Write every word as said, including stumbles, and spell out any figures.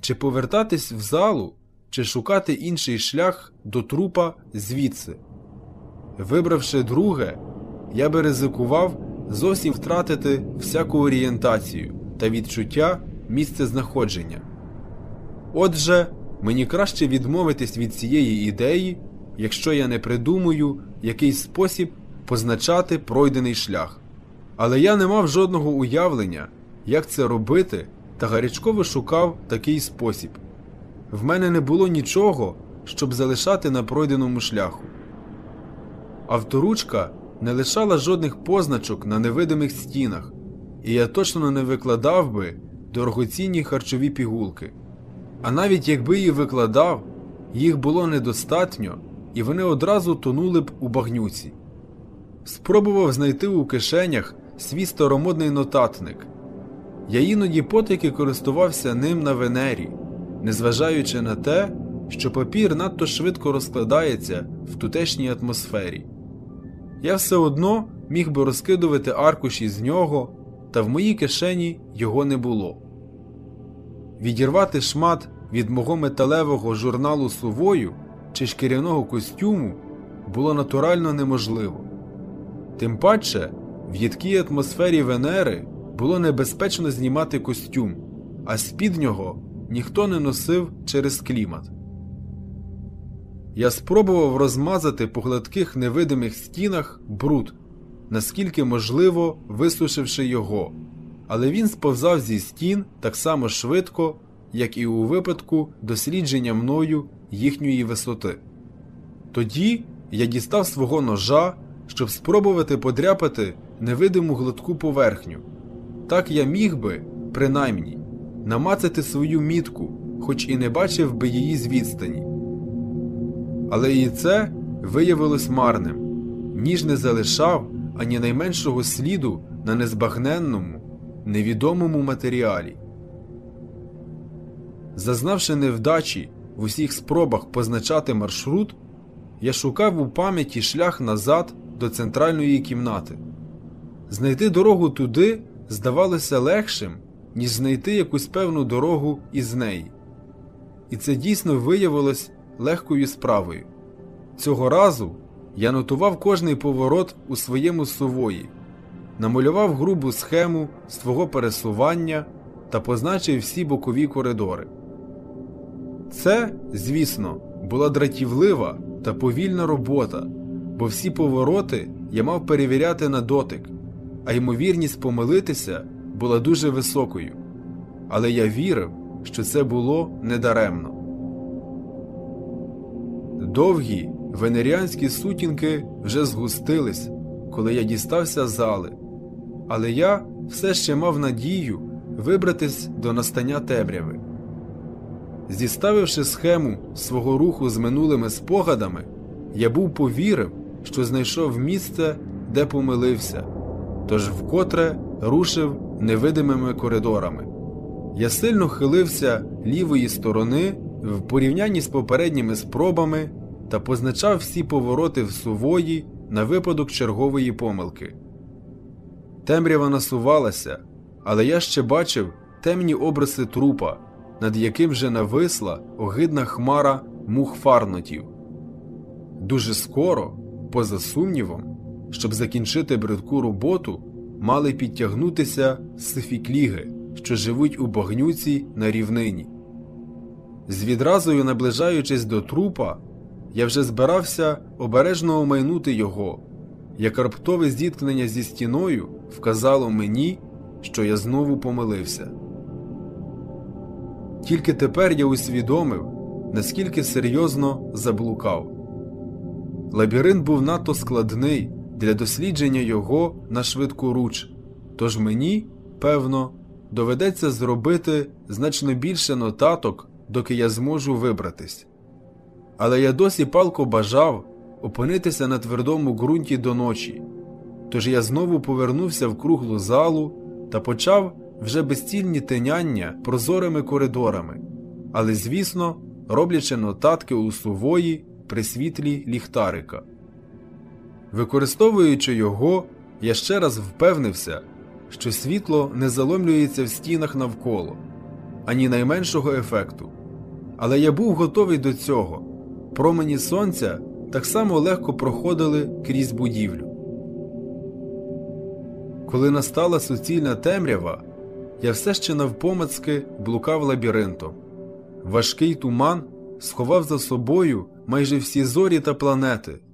чи повертатись в залу, чи шукати інший шлях до трупа звідси. Вибравши друге, я би ризикував зовсім втратити всяку орієнтацію та відчуття місцезнаходження. Отже, мені краще відмовитись від цієї ідеї, якщо я не придумаю якийсь спосіб позначати пройдений шлях. Але я не мав жодного уявлення, як це робити, та гарячково шукав такий спосіб. В мене не було нічого, щоб залишати на пройденому шляху. Авторучка не лишала жодних позначок на невидимих стінах, і я точно не викладав би дорогоцінні харчові пігулки. А навіть якби і викладав, їх було недостатньо, і вони одразу тонули б у багнюці. Спробував знайти у кишенях свій старомодний нотатник. Я іноді потайки користувався ним на Венері, незважаючи на те, що папір надто швидко розкладається в тутешній атмосфері. Я все одно міг би розкидувати аркуші з нього, та в моїй кишені його не було. Відірвати шмат від мого металевого журналу сувою чи шкіряного костюму було натурально неможливо. Тим паче, в їдкій атмосфері Венери було небезпечно знімати костюм, а з-під нього ніхто не носив через клімат. Я спробував розмазати по гладких невидимих стінах бруд, наскільки можливо висушивши його, але він сповзав зі стін так само швидко, як і у випадку дослідження мною їхньої висоти. Тоді я дістав свого ножа, щоб спробувати подряпати невидиму гладку поверхню. Так я міг би, принаймні, намацати свою мітку, хоч і не бачив би її з відстані. Але і це виявилось марним. Ніж не залишав ані найменшого сліду на незбагненному, невідомому матеріалі. Зазнавши невдачі в усіх спробах позначати маршрут, я шукав у пам'яті шлях назад до центральної кімнати. Знайти дорогу туди здавалося легшим, ніж знайти якусь певну дорогу із неї. І це дійсно виявилось легкою справою. Цього разу я нотував кожний поворот у своєму сувої, намалював грубу схему свого пересування та позначив всі бокові коридори. Це, звісно, була дратівлива та повільна робота, бо всі повороти я мав перевіряти на дотик, а ймовірність помилитися була дуже високою. Але я вірив, що це було недаремно. Довгі венеріанські сутінки вже згустились, коли я дістався зали, але я все ще мав надію вибратись до настання темряви. Зіставивши схему свого руху з минулими спогадами, я був повірив, що знайшов місце, де помилився, тож вкотре рушив невидимими коридорами. Я сильно хилився лівої сторони в порівнянні з попередніми спробами та позначав всі повороти в сувої на випадок чергової помилки. Темрява насувалася, але я ще бачив темні обриси трупа, над яким вже нависла огидна хмара мух-фарнотів. Дуже скоро, поза сумнівом, щоб закінчити бридку роботу, мали підтягнутися сифікліги, що живуть у багнюці на рівнині. З відразою наближаючись до трупа, я вже збирався обережно омайнути його, як раптове зіткнення зі стіною вказало мені, що я знову помилився. Тільки тепер я усвідомив, наскільки серйозно заблукав. Лабіринт був надто складний для дослідження його на швидкоруч, тож мені, певно, доведеться зробити значно більше нотаток, доки я зможу вибратись. Але я досі палко бажав опинитися на твердому ґрунті до ночі, тож я знову повернувся в круглу залу та почав вже безцільні тиняння прозорими коридорами, але, звісно, роблячи нотатки у сувої при світлі ліхтарика. Використовуючи його, я ще раз впевнився, що світло не заломлюється в стінах навколо, ані найменшого ефекту. Але я був готовий до цього. Промені сонця так само легко проходили крізь будівлю. Коли настала суцільна темрява, я все ще навпомацки блукав лабіринтом. Важкий туман сховав за собою майже всі зорі та планети,